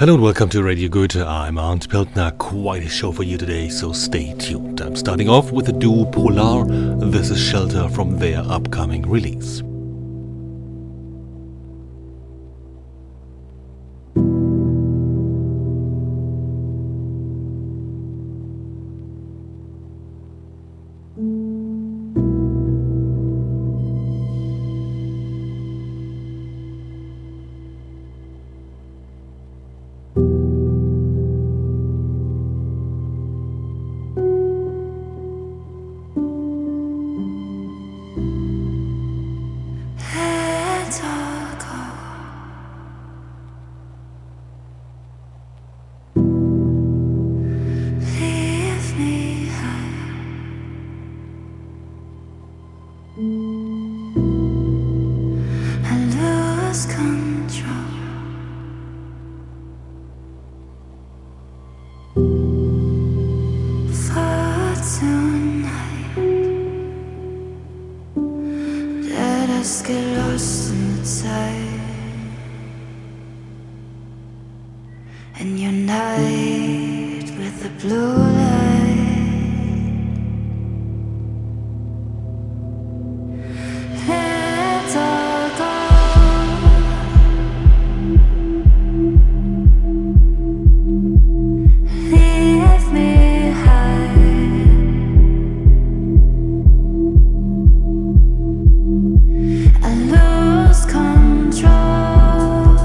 Hello and welcome to Radio Goethe. I'm Arndt Peltner. Quite a show for you today, so stay tuned. I'm starting off with the duo Polar. This is Shelter from their upcoming release.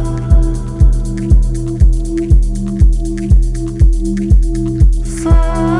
For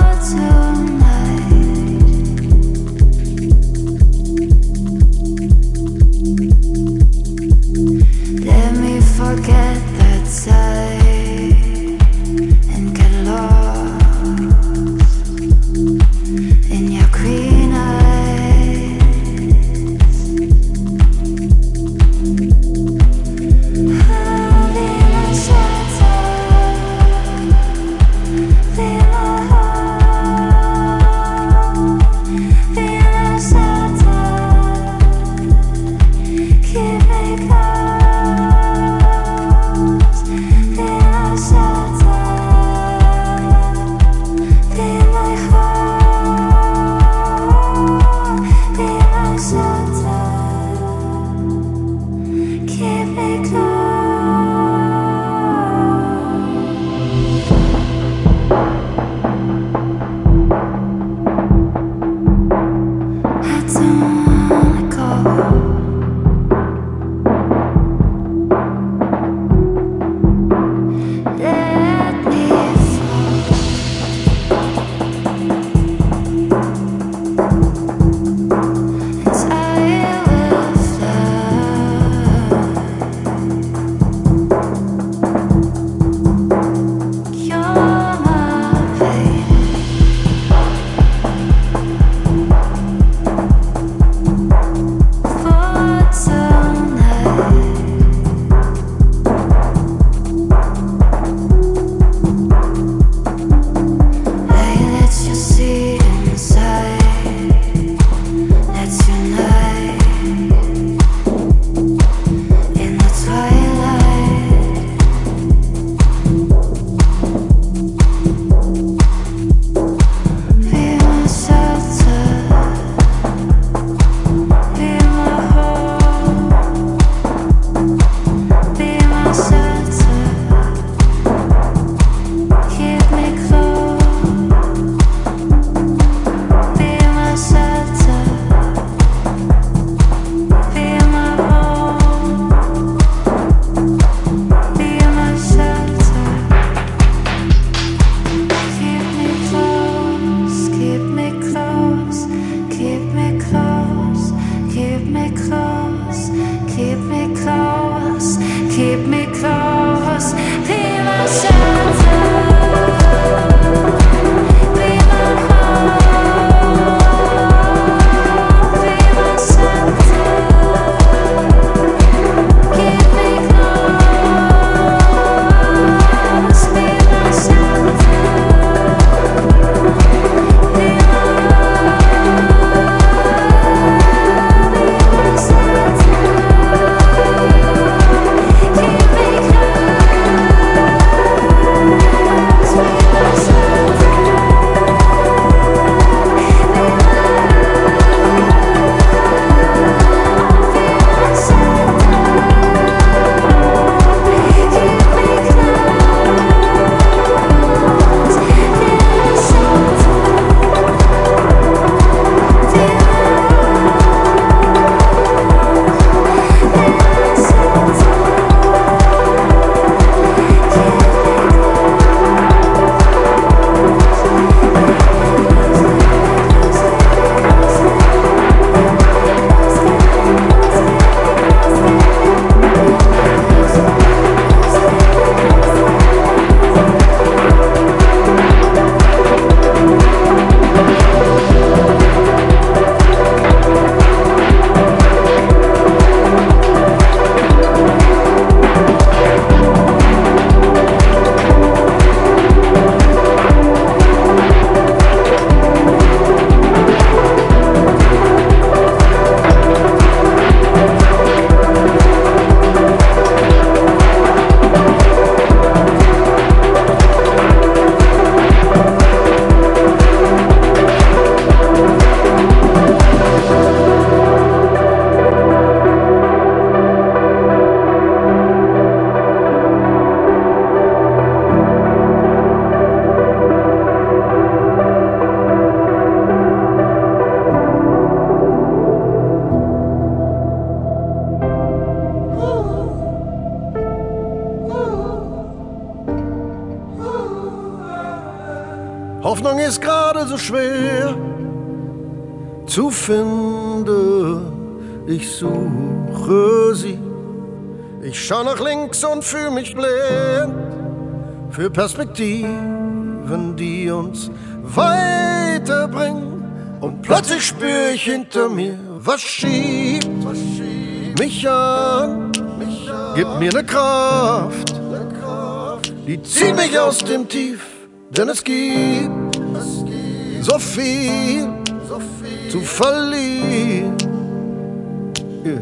Hoffnung ist gerade so schwer zu finden. Ich suche sie. Ich schau nach links und fühl mich blind für Perspektiven, die uns weiterbringen. Und plötzlich spür ich hinter mir, was schiebt mich an. Gib mir ne Kraft, die zieht mich aus dem Tief, denn es gibt so viel zu verlieren. Yeah.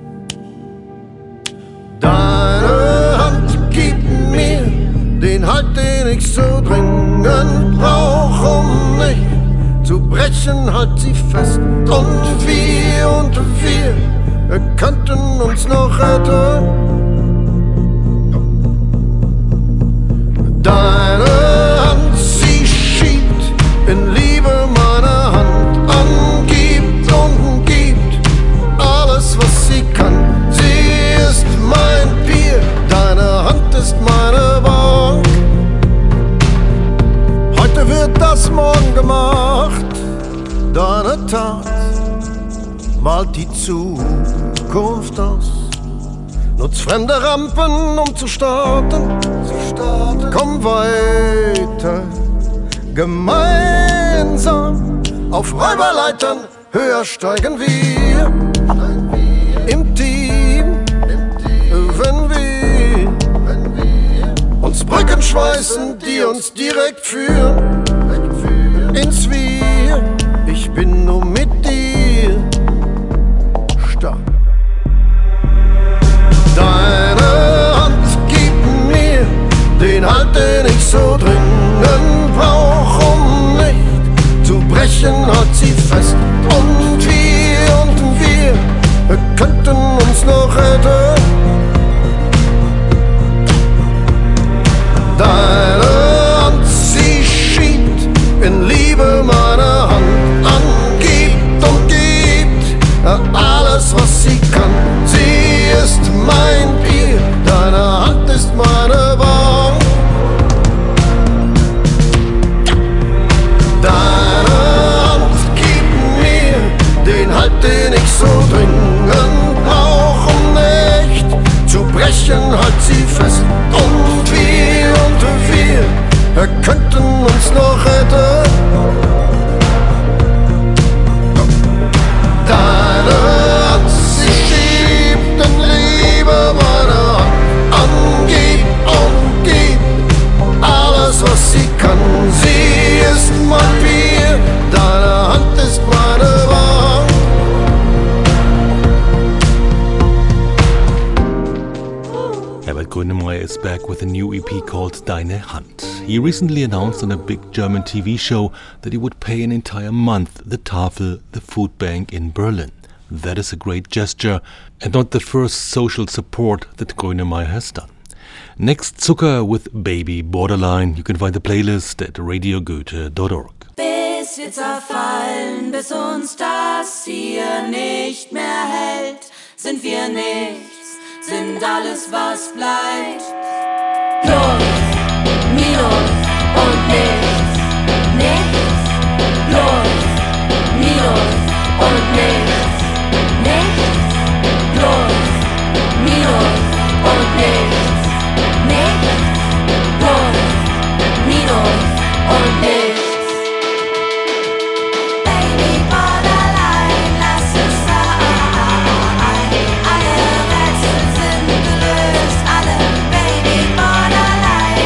Deine Hand gibt mir den Halt, den ich so dringend brauch, um nicht zu brechen, halt sie fest. Und wir könnten uns noch retten. Deine Hand, sie schiebt in Liebe meine Hand an, gibt und gibt alles, was sie kann. Sie ist mein Bier, deine Hand ist meine Bank. Heute wird das morgen gemacht, deine Tat malt die Zukunft aus. Nutz fremde Rampen, um zu starten. Komm weiter, gemeinsam auf Räuberleitern. Höher steigen wir im Team, wenn wir uns Brücken schweißen, die uns direkt führen ins Wir. Ich bin nur mit dir stark. Deine Hand gibt mir den Halt, den ich so dringend brauch, um nicht zu brechen, halt sie fest. Und wir könnten uns noch retten. Deine Hand, sie schiebt in Liebe meine Hand an, gibt und gibt alles, was sie kann. Sie ist mein Bier, deine Hand ist meine Bank. Deine Hand gibt mir den Halt, den ich so dringend brauch, um nicht zu brechen, halt sie fest. Und wir könnten uns noch retten. Deine Hand, sie schiebt in Liebe meine Hand an, gibt und gibt alles, was sie kann. Sie ist mein Bier, deine Hand ist meine Bank. Herbert Grönemeyer is back with a new EP called Deine Hand. He recently announced on a big German TV show that he would pay an entire month the Tafel, the food bank in Berlin. That is a great gesture and not the first social support that Grönemeyer has done. Next, Zucker with Baby Borderline. You can find the playlist at radiogoethe.org. Bis wir zerfallen, bis uns das hier nicht mehr hält, sind wir nichts, sind alles, was bleibt. Plus, Minus und nichts, nichts. Plus, Minus und nichts, nichts. Plus, Minus und nichts, nichts. Plus, Minus und nichts. Baby Borderline, lass es sein. Alle Rätsel sind gelöst, alle Baby Borderline.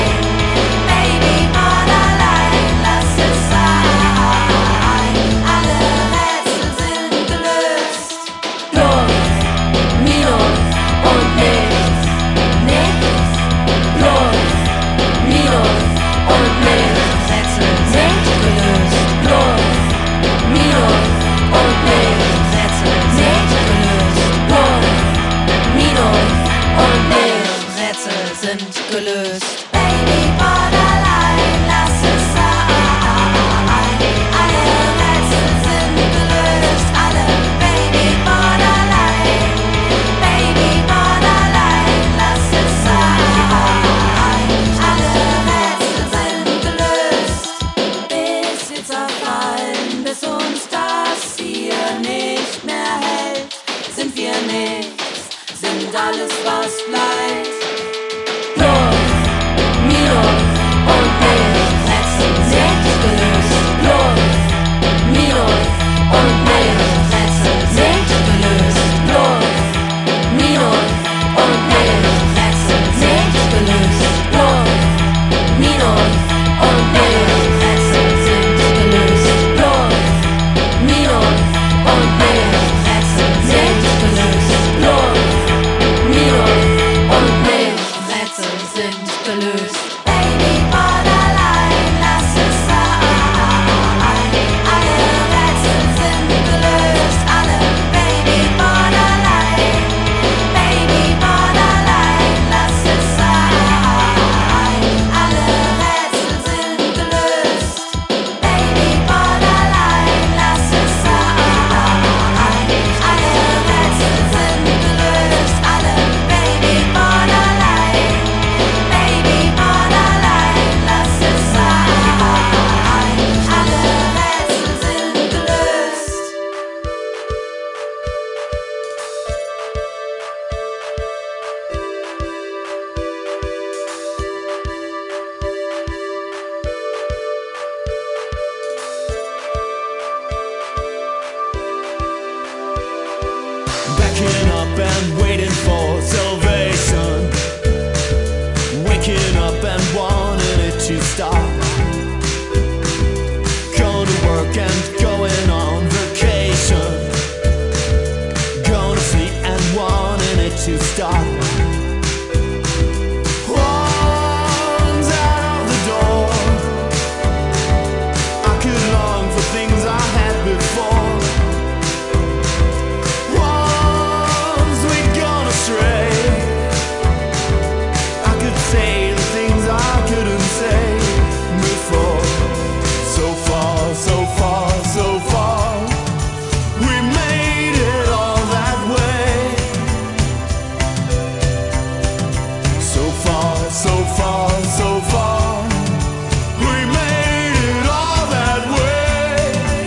so far. We made it all that way.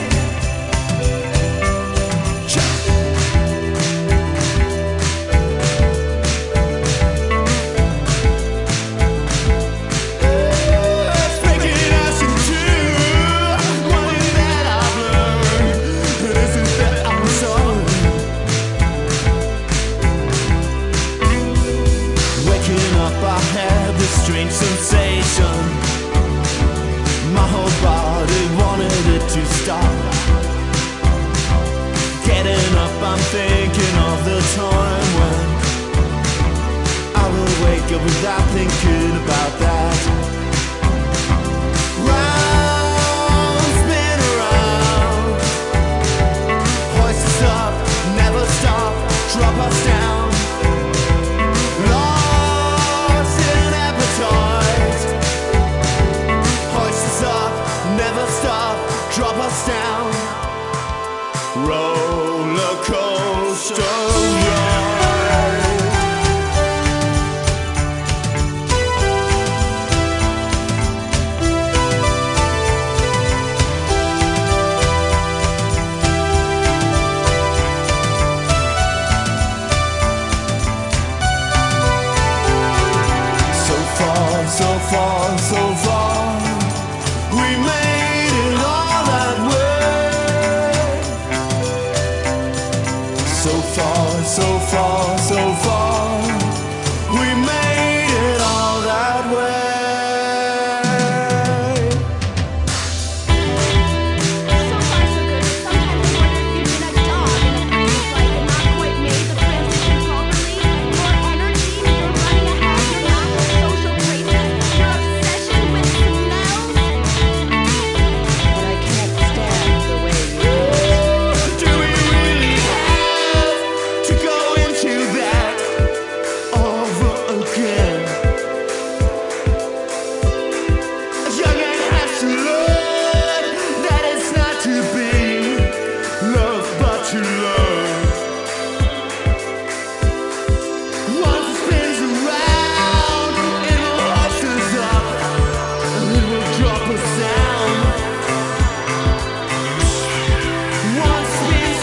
It's breaking us in two. One thing that I've learned is that I'm sorry. Waking up, I had this strange sensation. My whole body wanted it to stop. Getting up, I'm thinking of the time when I will wake up without thinking about that. Round, spin around. Hoist us up, never stop, drop us down. Lost in appetite. Hoist us up, never stop, drop us down. Roller coaster ride. So far, so far, so far. We made it all that way. So far, so far, so far. We made it all that way. So far, so good. Sometimes I wonder if you've been a dog in a previous life and not quite made the transition properly. Your energy, you're running ahead, your lack of social graces, your obsession with smells. But I can't stand the way you Do we really have to go into that over again? Young and has to learn that it's not to be loved but to love. Once it spins around, it will hoist us up and it will drop us down. Once it spins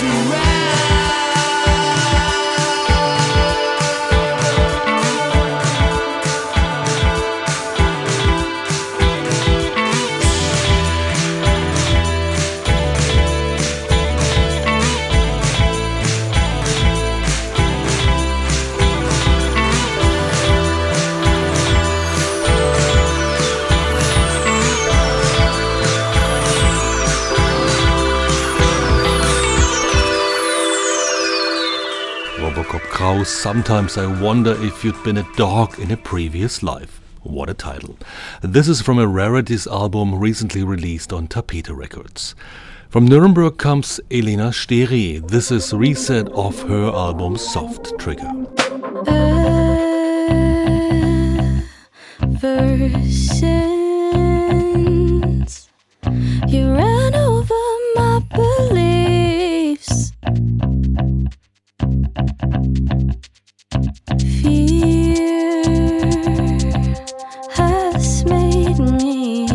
Robocop Kraus, sometimes I wonder if you'd been a dog in a previous life. What a title. This is from a Rarities album recently released on Tapete Records. From Nuremberg comes Elena Steri. This is Reset off her album Soft Trigger. Ever since you ran over my beliefs, fear has made me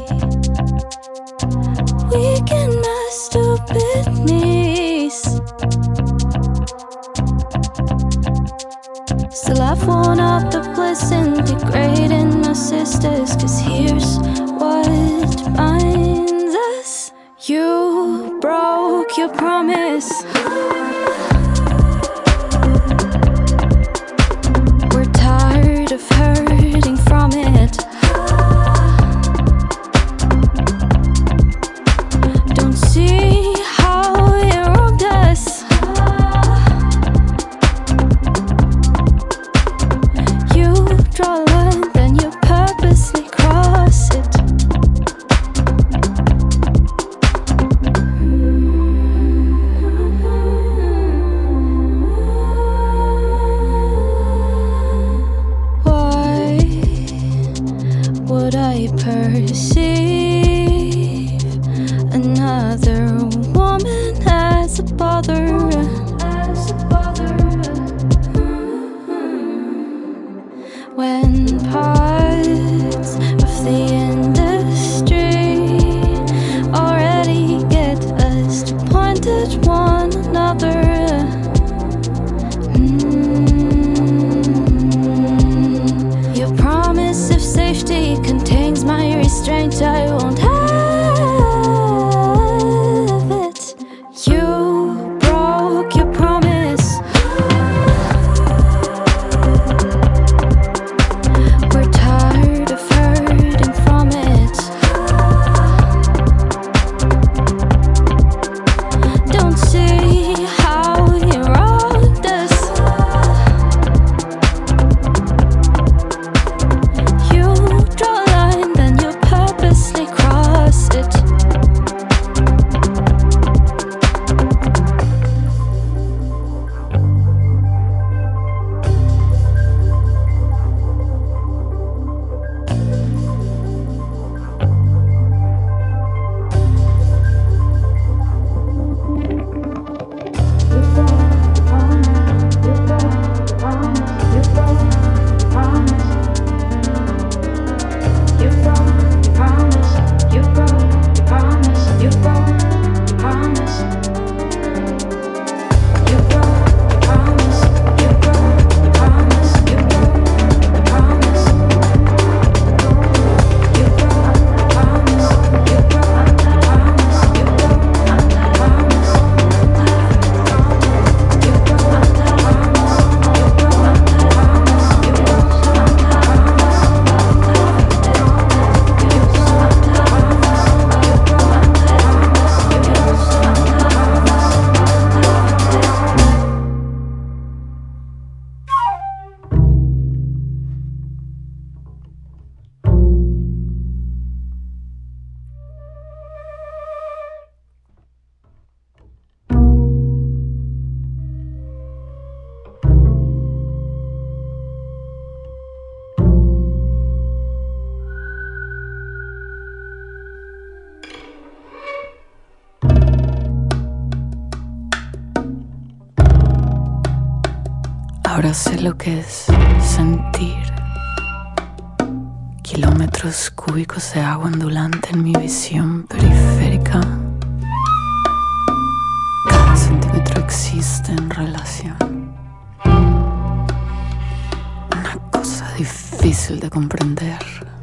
weak in my stupid knees. Still I've worn out the bliss in degrading my sisters, 'cause here's what binds us. You broke your promise. We're tired of hurting from it. Don't see how it robbed us. You draw a line, then you purposely cross it. Why would I perceive another woman as a bother? When part Ahora sé lo que es sentir. Kilómetros cúbicos de agua ondulante en mi visión periférica. Cada centímetro existe en relación. Una cosa difícil de comprender.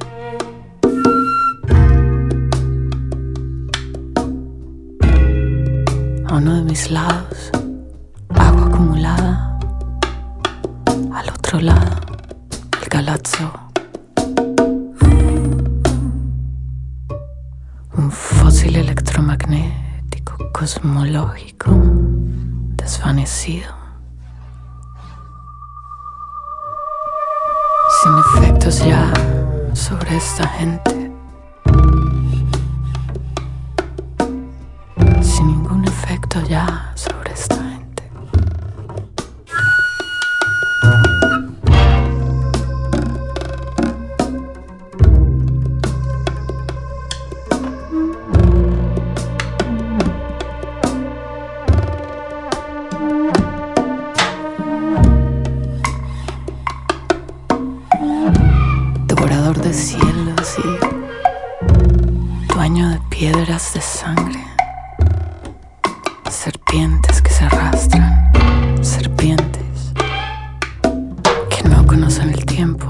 A uno de mis lados, agua acumulada. Al otro lado, el Galazzo. Un fósil electromagnético cosmológico desvanecido. Sin efectos ya sobre esta gente. Sin ningún efecto ya sobre esta gente. Devorador de cielos y dueño de piedras de sangre. Serpientes que se arrastran, serpientes que no conocen el tiempo.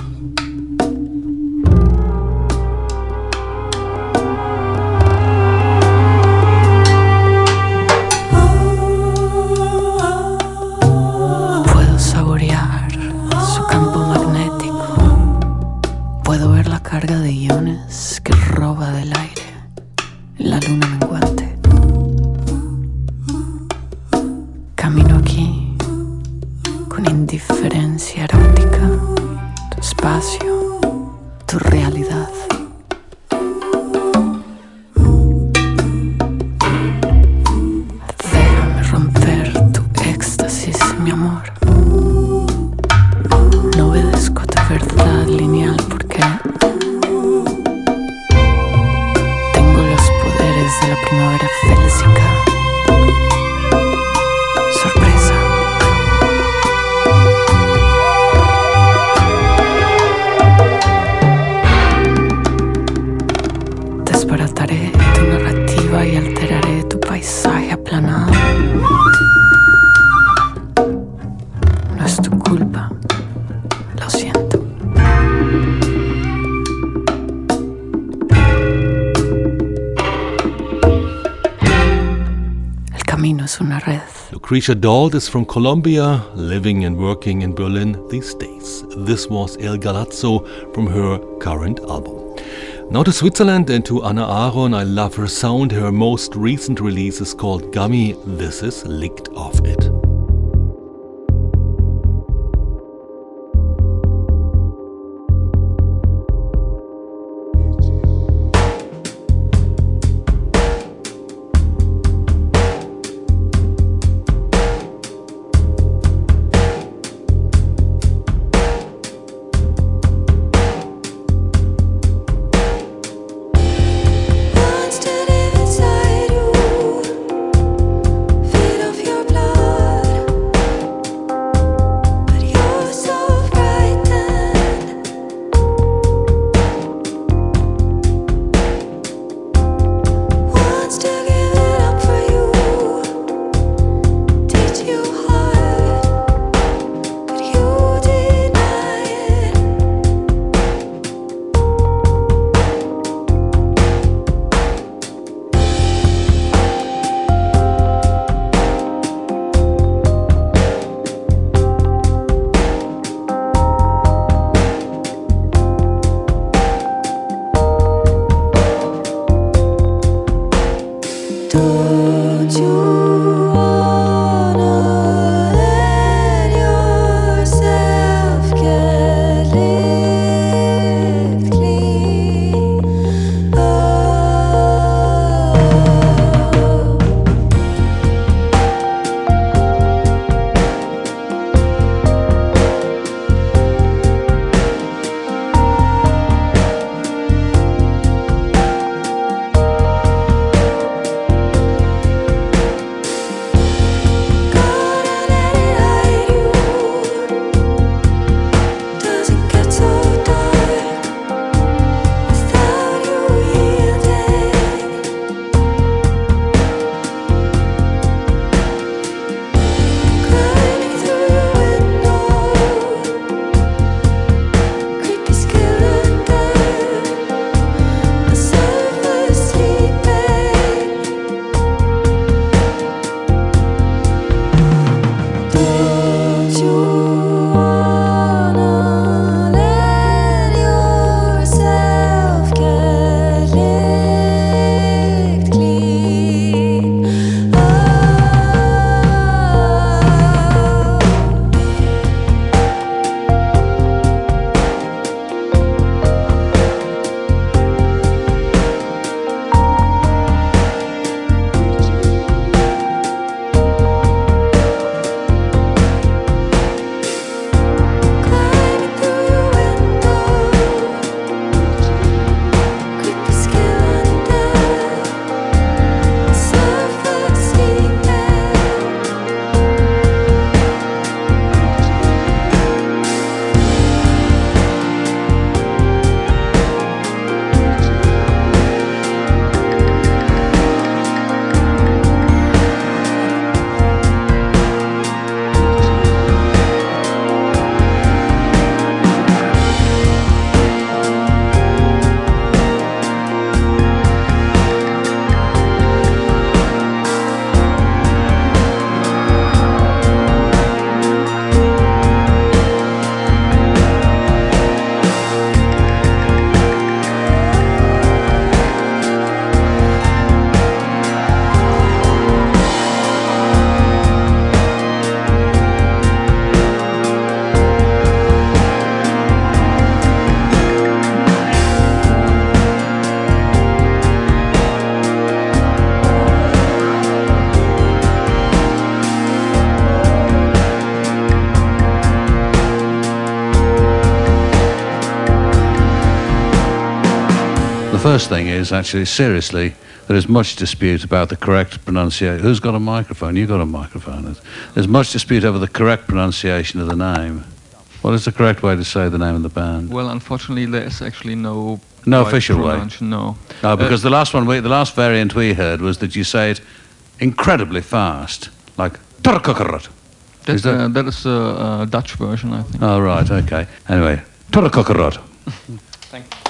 Puedo saborear su campo magnético. Puedo ver la carga de iones que roba del aire en la luna menguante. Camino aquí con indiferencia erótica, tu espacio, tu realidad. Déjame romper tu éxtasis, mi amor. No obedezco a tu verdad lineal porque tengo los poderes de la primavera félsica. Sorpresa. Desbarataré tu narrativa y alteraré tu paisaje aplanado. No es tu culpa, lo siento. El camino es una red. Lucretia Dalt is from Colombia, living and working in Berlin these days. This was El Galazzo from her current album. Now to Switzerland and to Anna Aaron. I love her sound. Her most recent release is called Gummy. This is Licked Off It. Wants to live inside you, feed off your blood. The first thing is actually, seriously, there is much dispute about the correct pronunciation. Who's got a microphone? You've got a microphone. There's much dispute over the correct pronunciation of the name. What is the correct way to say the name of the band? Well, unfortunately, there's actually no official way. No. No, because the last variant we heard was that you say it incredibly fast, like Turkokorot. That is a Dutch version, I think. Oh, right, okay. Anyway, Turkokorot. Thank you.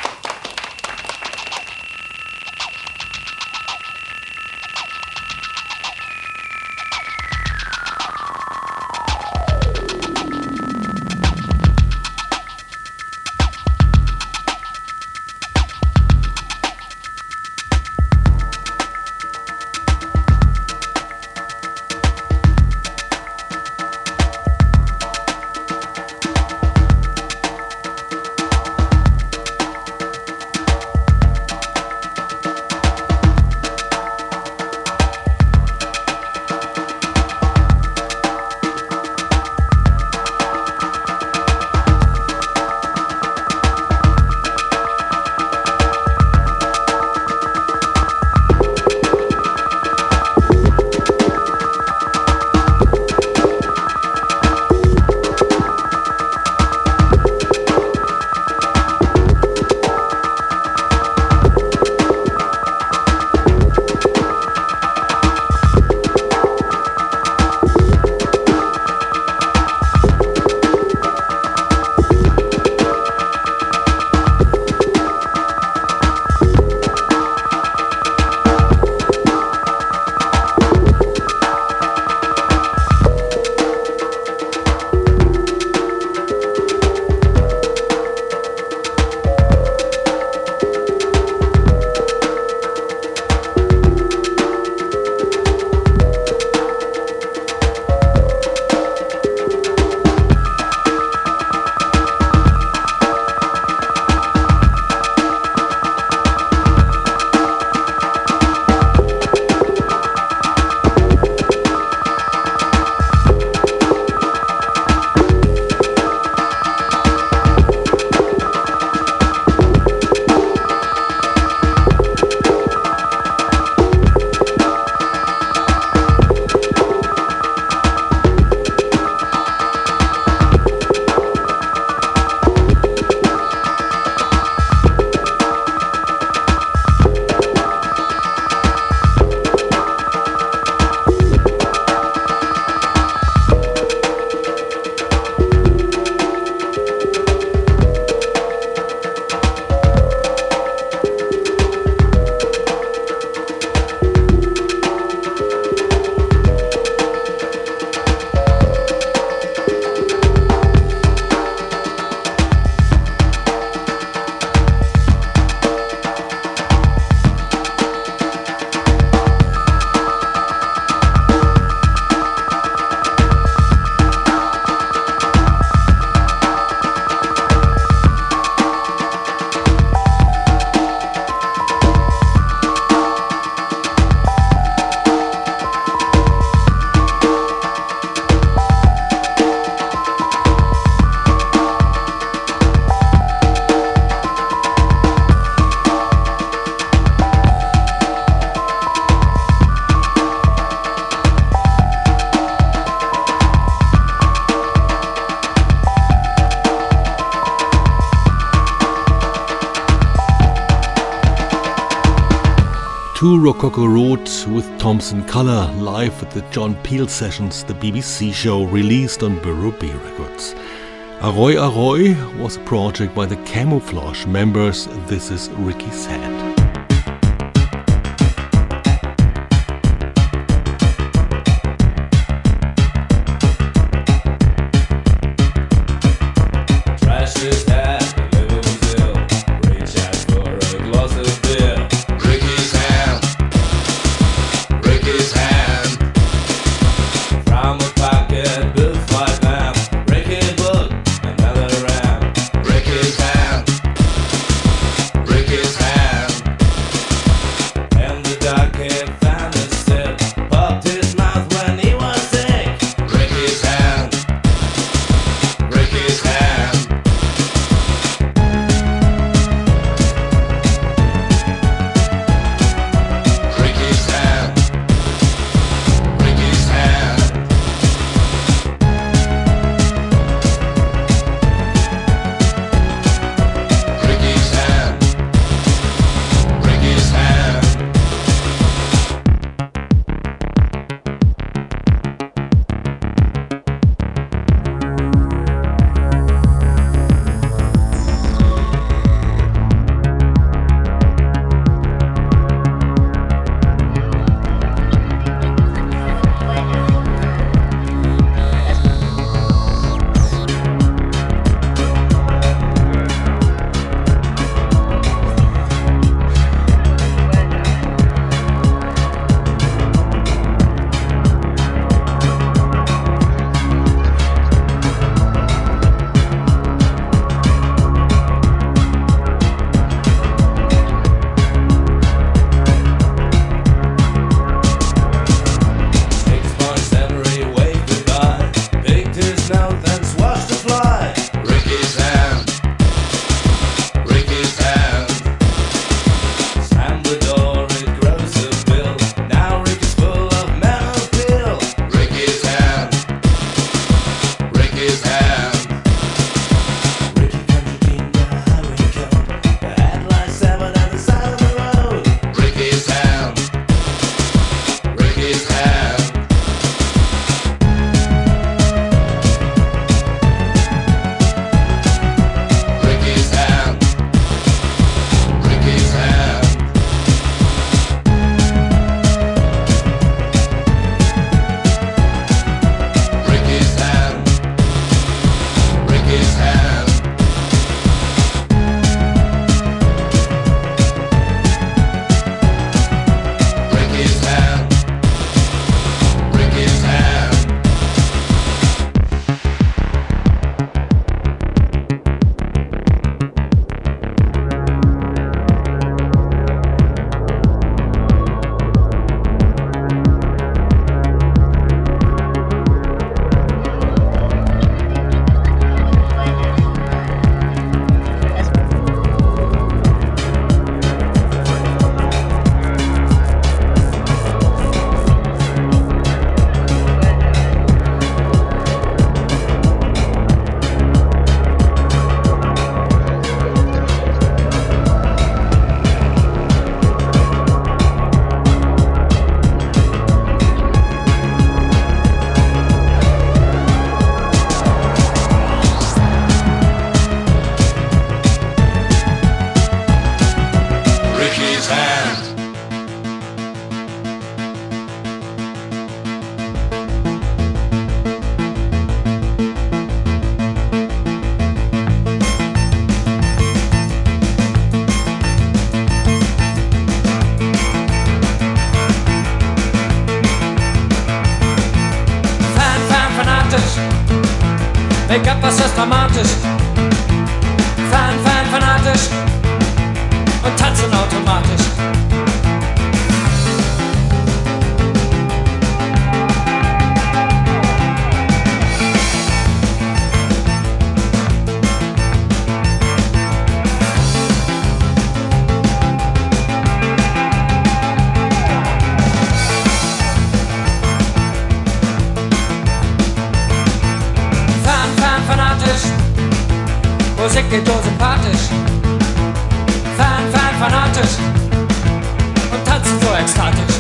to Rococo Road with Thompson Colour, live at the John Peel Sessions, the BBC show released on Burrow B Records. Arroy Arroy was a project by the Camouflage members. This is Ricky's Head. Ricky's hand. Make-up, was ist dramatisch? Fanatisch und tanzen automatisch. Fanatisch, Musik geht so sympathisch. Fanatisch und tanzen so ekstatisch.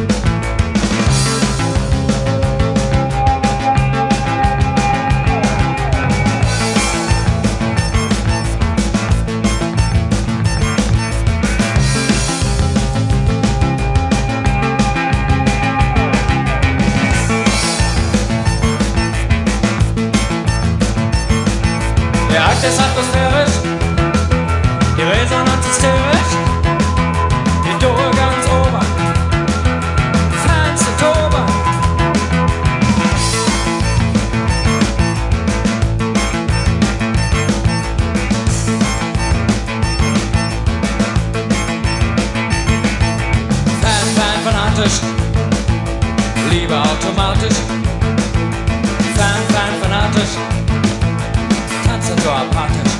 Der Akt ist atmosphärisch, die Resonanz hysterisch, die Dur ganz oben, feinste Tober. Fanatisch, Liebe automatisch. Fanatisch, tanzen so apathisch.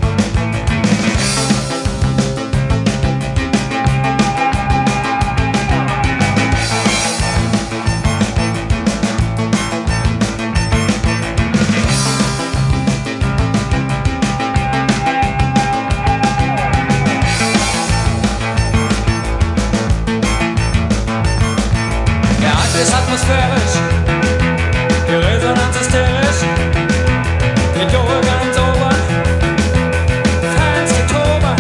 Ist atmosphärisch, die Resonanz hysterisch, die Dur ganz oben, feinste Tober.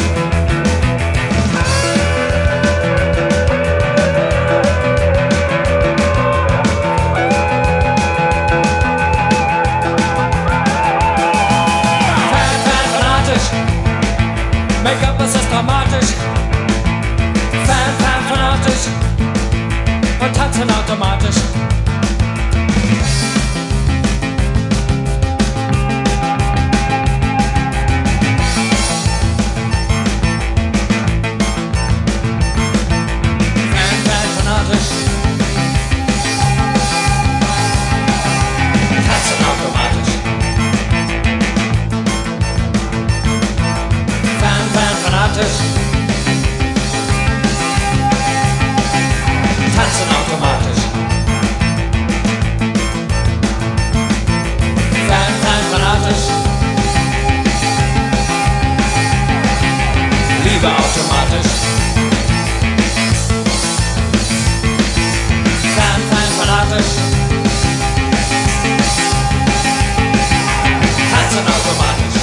Fanatisch, Make-up, das ist dramatisch. Fanatisch und tanzen automatisch. Fanatisch. Tanzen automatisch. Fanatisch. Tanzen automatisch. Fanatisch. Liebe automatisch. Fanatisch. Tanzen automatisch.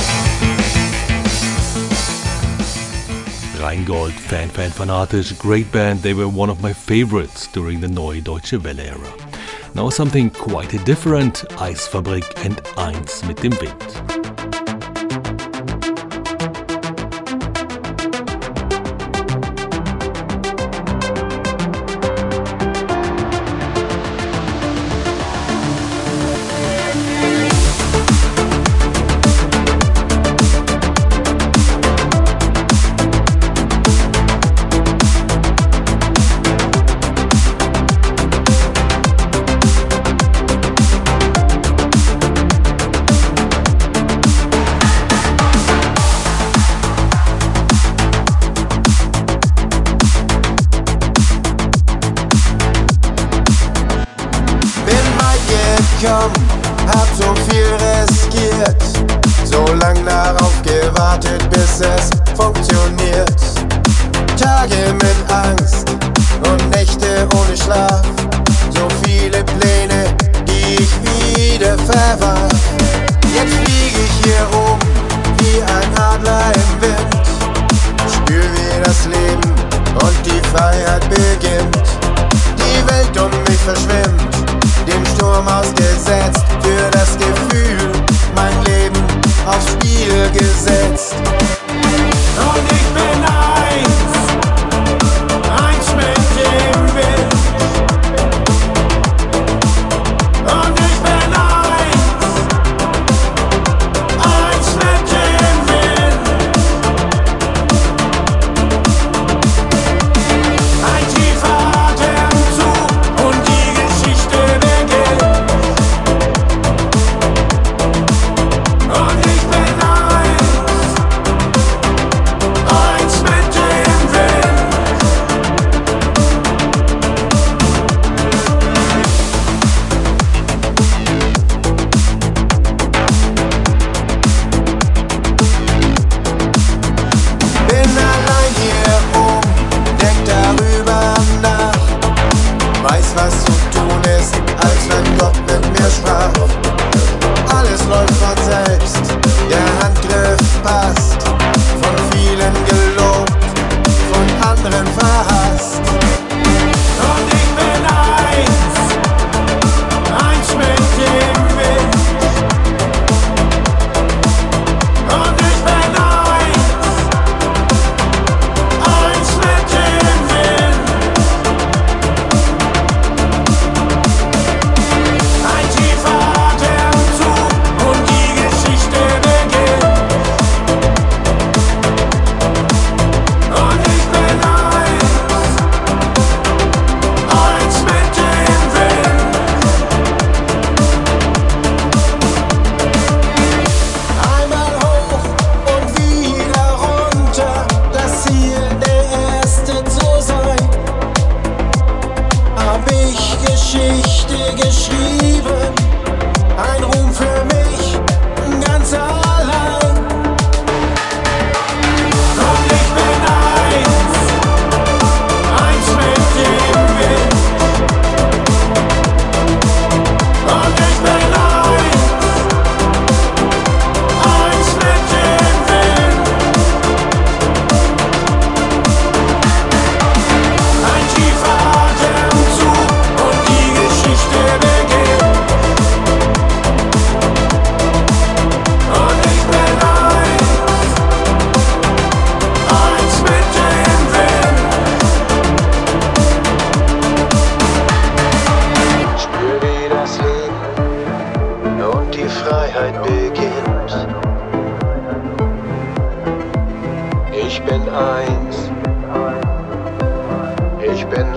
Rheingold, Fanatisch, great band. They were one of my favorites during the Neue Deutsche Welle era. Now something quite different, Eisfabrik and Eins mit dem Wind. Hab so viel riskiert, so lang darauf gewartet, bis es funktioniert. Tage mit Angst und Nächte ohne Schlaf, so viele Pläne, die ich wieder verwarf. Jetzt flieg ich hier rum wie ein Adler im Wind, spür wie das Leben und die Freiheit beginnt. Die Welt um mich verschwimmt, dem Sturm ausgesetzt, für das Gefühl, mein Leben aufs Spiel gesetzt. Und ich bin eins mit dem Wind. Und ich bin eins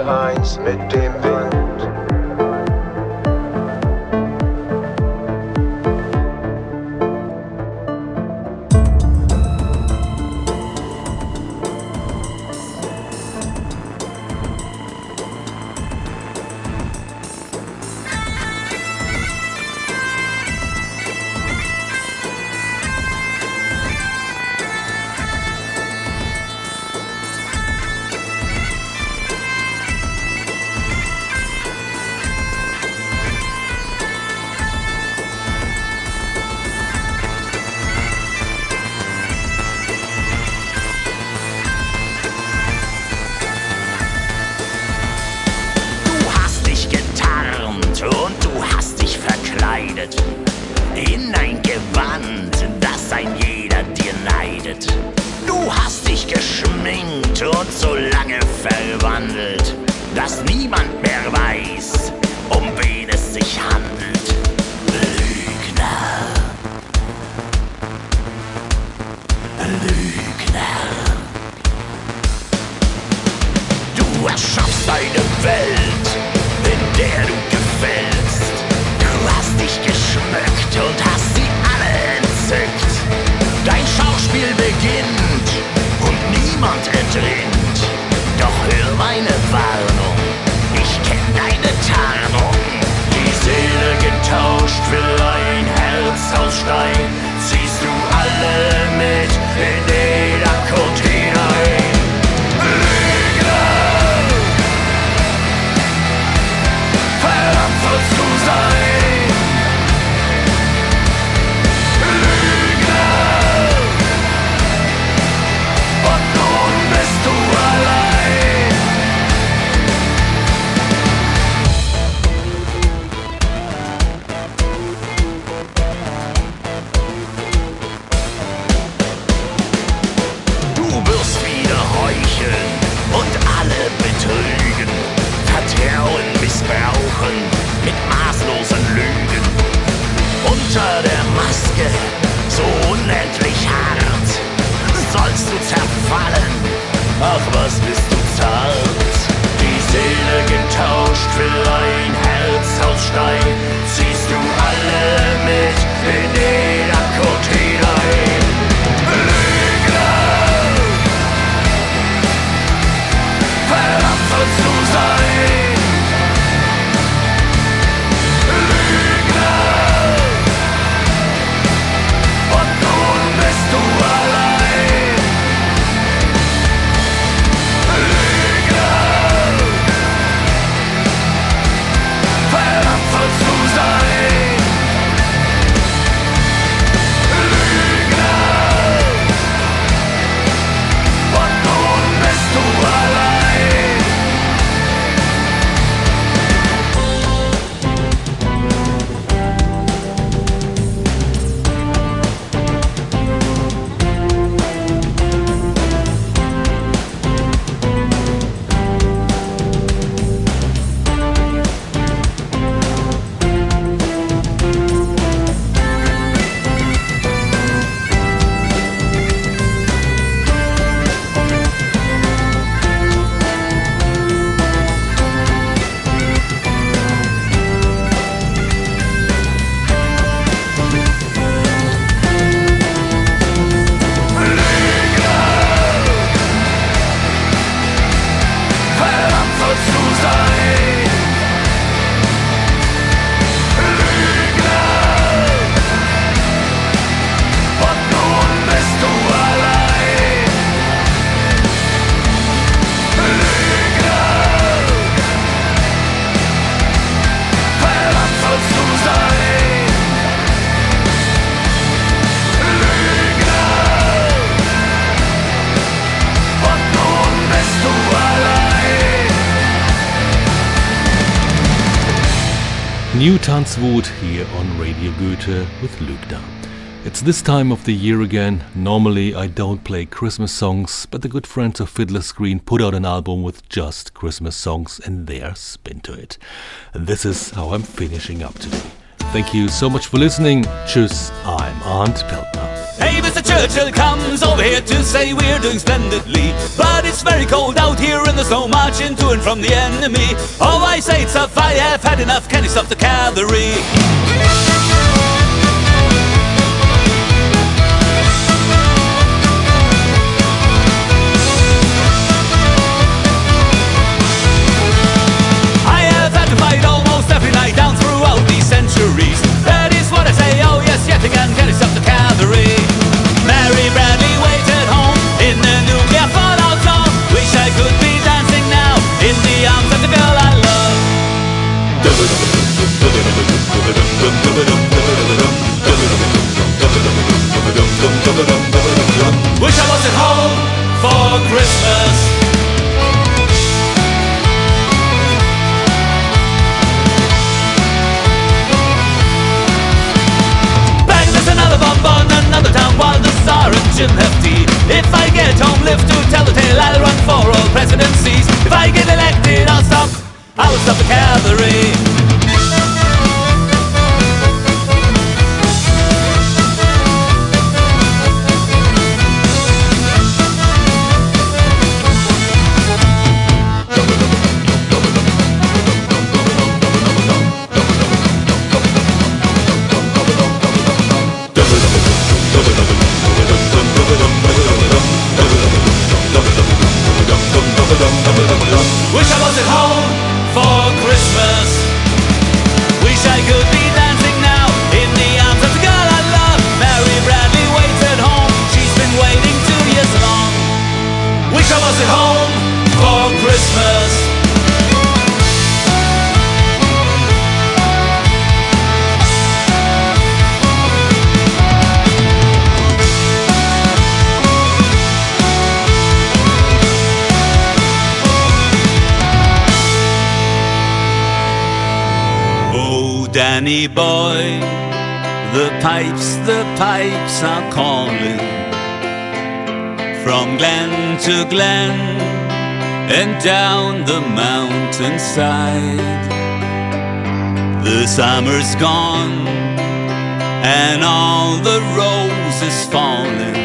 eins mit dem Wind. Und du hast dich verkleidet in ein Gewand, das ein jeder dir neidet. Du hast dich geschminkt und so lange verwandelt, dass niemand mehr weiß, um wen es sich handelt. Lügner, Lügner. Du erschaffst eine Welt, in der du gefällst. Du hast dich geschmückt und hast sie alle entzückt. Dein Schauspiel beginnt und niemand entrinnt. Doch hör meine Warnung, ich kenn deine Tarnung. Die Seele getauscht für ein Herz aus Stein. Ziehst du alle mit in den Akkord hinein. Verdammt sollst du sein, Lügner, und nun bist du allein. Du wirst wieder heucheln und alle betrügen, Vertrauen missbrauchen mit maßlosen Lügen. Unter der Maske, so unendlich hart, sollst du zerfallen, ach was bist du zart. Die Seele getauscht für ein Herz aus Stein, ziehst du alle mit in den Akkord hinein. Lügner, verdammt sollst du sein. New Tanzwut here on Radio Goethe with Lügner. It's this time of the year again. Normally I don't play Christmas songs, but the good friends of Fiddler Screen put out an album with just Christmas songs and their spin to it. And this is how I'm finishing up today. Thank you so much for listening. Tschüss, I'm Arndt Peltner. Hey, Mr. Churchill comes over here to say we're doing splendidly, but it's very cold out here and there's no marching to and from the enemy. Oh, I say it's up, I have had enough, can you stop the cavalry? I have had to fight almost every night down throughout these centuries. That is what I say, oh yes, yet again, can you stop the cavalry? Mary Bradley waits at home in the nuclear fallout zone. Wish I could be dancing now in the arms of the girl I love. Wish I was at home for Christmas. Bang, there's another bomb on another town while the Tsar and Jim have tea. If I get home, live to tell the tale, I'll run for all presidencies. If I get elected, I will stop the cavalry. Wish I was at home for Christmas. Wish I could be dancing now in the arms of the girl I love. Mary Bradley waits at home, she's been waiting 2 years long. Wish I was at home for Christmas. Danny boy, the pipes are calling from glen to glen and down the mountainside. The summer's gone and all the roses falling.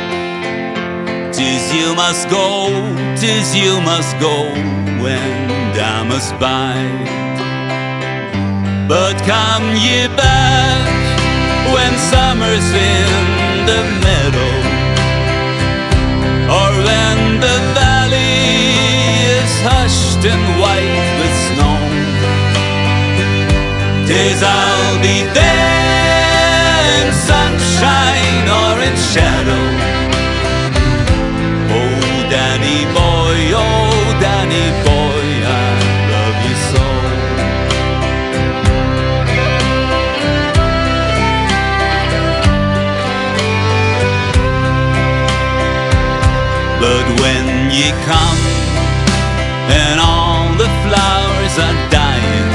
'Tis you must go, 'tis you must go, and I must bide. But come ye back when summer's in the meadow, or when the valley is hushed and white with snow. 'Tis I'll be there in sunshine or in shadow. Oh, Danny boy, I love you so. But when ye come and all the flowers are dying,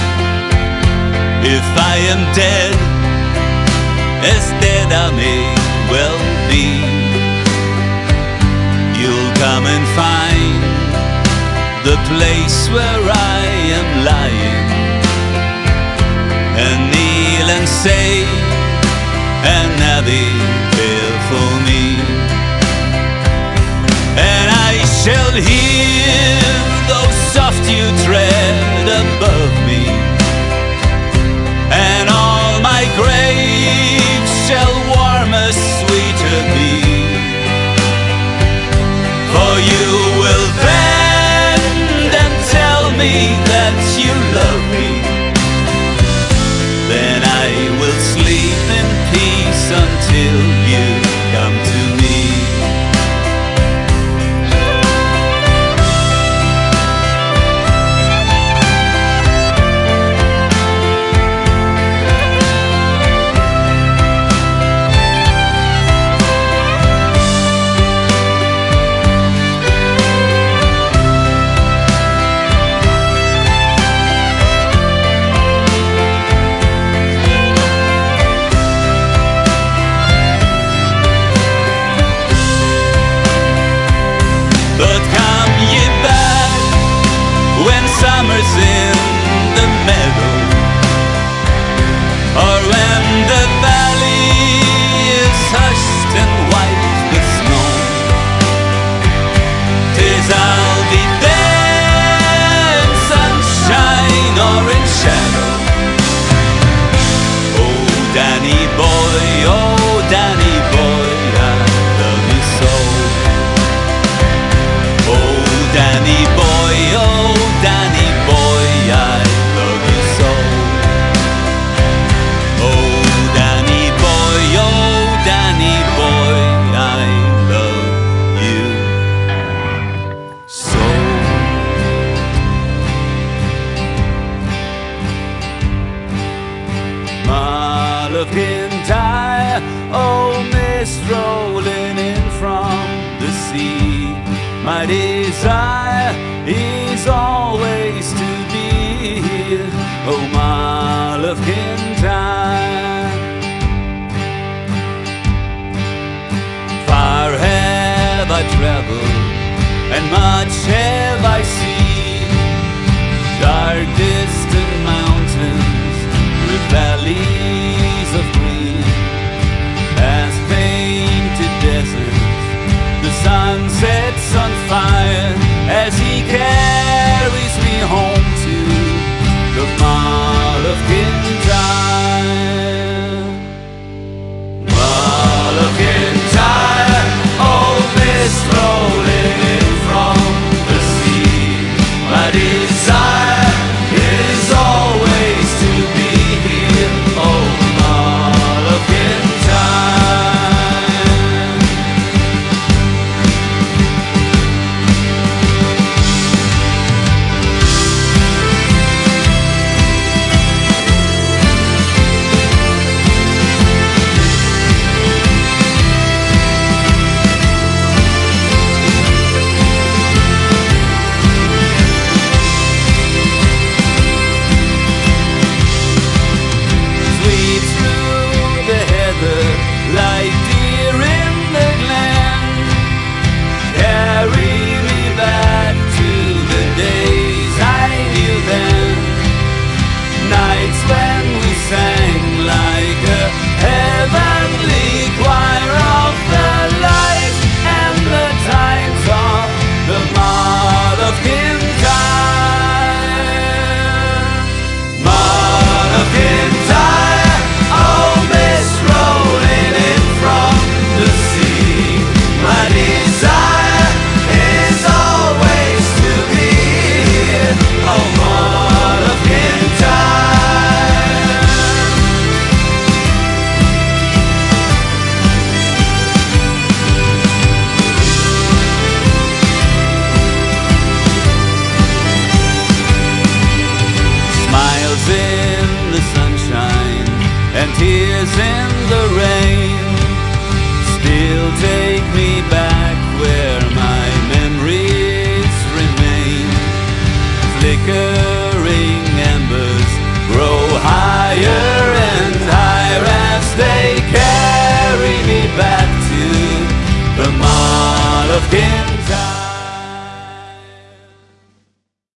if I am dead, as dead I may well be, you'll come and find the place where I am lying, and kneel and say an Abbey there for me. And I shall hear those soft you tread above me, and all my graves shall warm as sweeter be. For you will bend and tell me that you love me. Then I will sleep in peace until you come to me. of Kintyre, oh mist rolling in from the sea. My desire is always to be here, oh Mull of Kintyre. Far have I traveled, and much have I seen. Dark distant mountains with valleys of green, past painted deserts, the sun sets on fire as he carries me home to the Mull of Kintyre. Mull of Kintyre, oh mist rolling in from the sea. My desire is always to be here, oh Mull of Kintyre. Sweep through the heather like deer in the glen. Carry me back to the days I knew then. Nights when we sang like a heavenly choir of the life and the times of the Mull of Kintyre. Mull of Kintyre, oh mist rolling in from the sea. My desire is always to be here, oh Mull of Kintyre. Smiles in the sunshine and tears in the rain still take me back where my memories remain. Flickering embers grow higher and higher as they carry me back to the Mull of Kintyre.